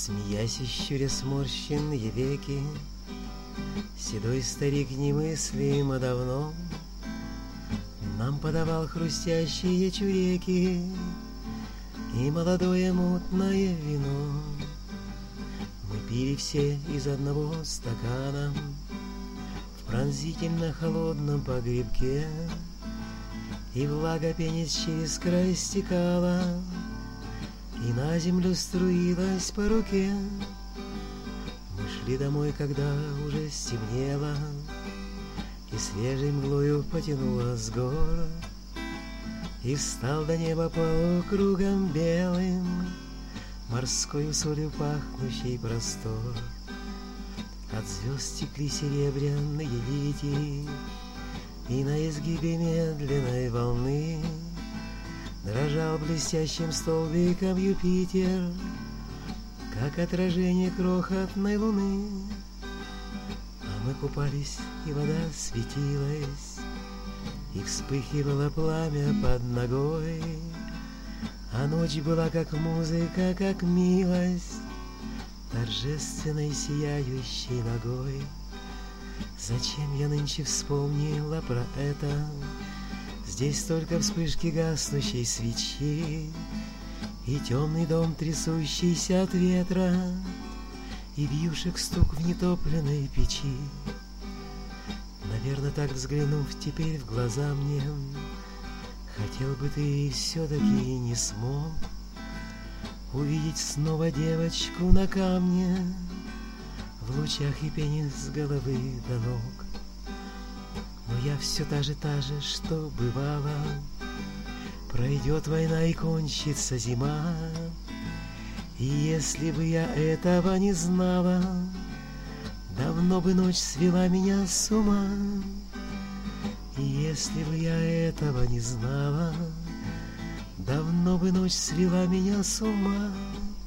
Смеясь и щуря сморщенные веки, седой старик немыслимо давно нам подавал хрустящие чуреки и молодое мутное вино. Мы пили все из одного стакана в пронзительно холодном погребке, и влага пенясь через край стекала и на землю струилась по руке. Мы шли домой, когда уже стемнело, и свежей мглою потянуло с гор, и встал до неба полукругом белым, морскою солью пахнущий простор. От звезд текли серебряные нити, и на изгибе медленной волны дрожал блестящим столбиком Юпитер, как отражение крохотной луны. А мы купались, и вода светилась, и вспыхивало пламя под ногой, а ночь была как музыка, как милость, торжественной сияющей ногой. Зачем я нынче вспомнила про это? Здесь только вспышки гаснущей свечи и темный дом, трясущийся от ветра, и вьюшек стук в нетопленной печи. Наверное, так взглянув теперь в глаза мне, хотел бы ты и все-таки не смог увидеть снова девочку на камне в лучах и пене с головы до ног. Но я все та же, что бывало. Пройдет война и кончится зима, и если бы я этого не знала, давно бы ночь свела меня с ума. И если бы я этого не знала, давно бы ночь свела меня с ума.